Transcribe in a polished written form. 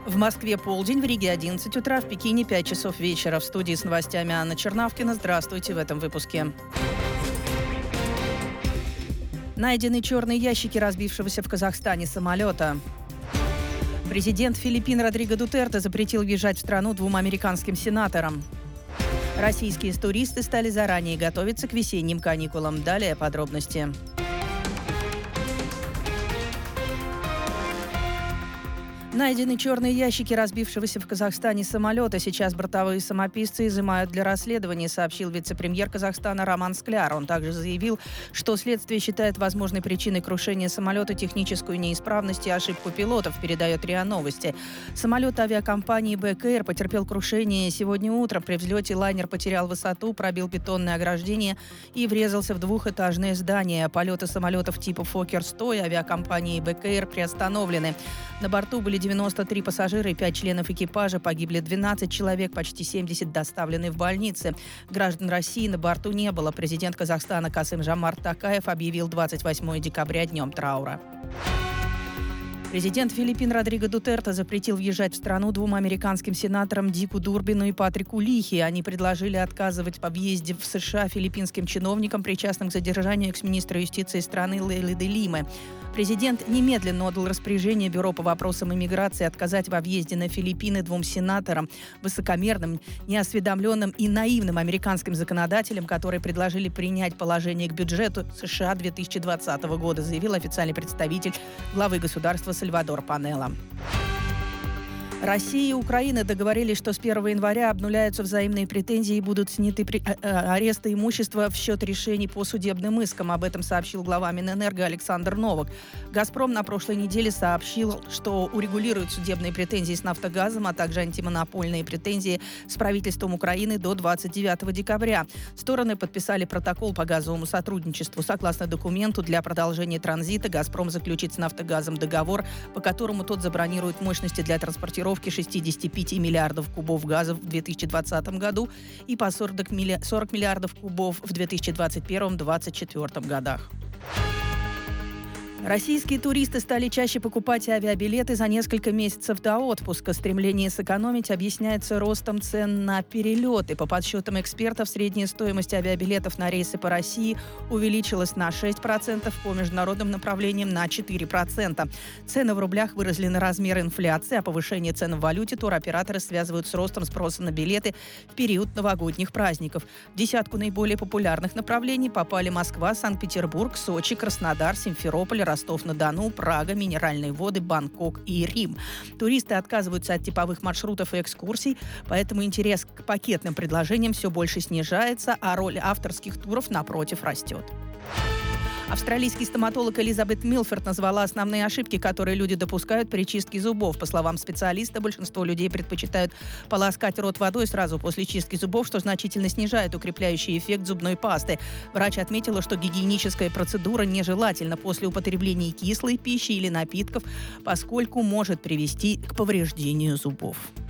В Москве полдень, в Риге 11 утра, в Пекине 5 часов вечера. В студии с новостями Анна Чернавкина. Здравствуйте в этом выпуске. Найдены черные ящики разбившегося в Казахстане самолета. Президент Филиппин Родриго Дутерте запретил въезжать в страну 2 американским сенаторам. Российские туристы стали заранее готовиться к весенним каникулам. Далее подробности. Найдены черные ящики разбившегося в Казахстане самолета. Сейчас бортовые самописцы изымают для расследования, сообщил вице-премьер Казахстана Роман Скляр. Он также заявил, что следствие считает возможной причиной крушения самолета техническую неисправность и ошибку пилотов, передает РИА Новости. Самолет авиакомпании БКР потерпел крушение сегодня утром. При взлете лайнер потерял высоту, пробил бетонное ограждение и врезался в двухэтажное здание. Полеты самолетов типа Фоккер-100 и авиакомпании БКР приостановлены. На борту были 93 пассажира и 5 членов экипажа. Погибли 12 человек, почти 70 доставлены в больницы. Граждан России на борту не было. Президент Казахстана Касым-Жомарт Токаев объявил 28 декабря днем траура. Президент Филиппин Родриго Дутерте запретил въезжать в страну 2 американским сенаторам Дику Дурбину и Патрику Лихи. Они предложили отказывать по въезде в США филиппинским чиновникам, причастным к задержанию экс-министра юстиции страны Лейлы де Лимы. Президент немедленно отдал распоряжение Бюро по вопросам иммиграции отказать во въезде на Филиппины 2 сенаторам, высокомерным, неосведомленным и наивным американским законодателям, которые предложили принять положение к бюджету США 2020 года, заявил официальный представитель главы государства Сальвадор Панелла. Россия и Украина договорились, что с 1 января обнуляются взаимные претензии и будут сняты аресты имущества в счет решений по судебным искам. Об этом сообщил глава Минэнерго Александр Новак. «Газпром» на прошлой неделе сообщил, что урегулирует судебные претензии с «Нафтогазом», а также антимонопольные претензии с правительством Украины до 29 декабря. Стороны подписали протокол по газовому сотрудничеству. Согласно документу, для продолжения транзита «Газпром» заключит с «Нафтогазом» договор, по которому тот забронирует мощности для транспортировки 65 миллиардов кубов газа в 2020 году и по 40 миллиардов кубов в 2021-2024 годах. Российские туристы стали чаще покупать авиабилеты за несколько месяцев до отпуска. Стремление сэкономить объясняется ростом цен на перелеты. По подсчетам экспертов, средняя стоимость авиабилетов на рейсы по России увеличилась на 6%, по международным направлениям на 4%. Цены в рублях выросли на размер инфляции, а повышение цен в валюте туроператоры связывают с ростом спроса на билеты в период новогодних праздников. В десятку наиболее популярных направлений попали Москва, Санкт-Петербург, Сочи, Краснодар, Симферополь, Ростов-на-Дону, Прага, Минеральные воды, Бангкок и Рим. Туристы отказываются от типовых маршрутов и экскурсий, поэтому интерес к пакетным предложениям все больше снижается, а роль авторских туров, напротив, растет. Австралийский стоматолог Элизабет Милфорд назвала основные ошибки, которые люди допускают при чистке зубов. По словам специалиста, большинство людей предпочитают полоскать рот водой сразу после чистки зубов, что значительно снижает укрепляющий эффект зубной пасты. Врач отметила, что гигиеническая процедура нежелательна после употребления кислой пищи или напитков, поскольку может привести к повреждению зубов.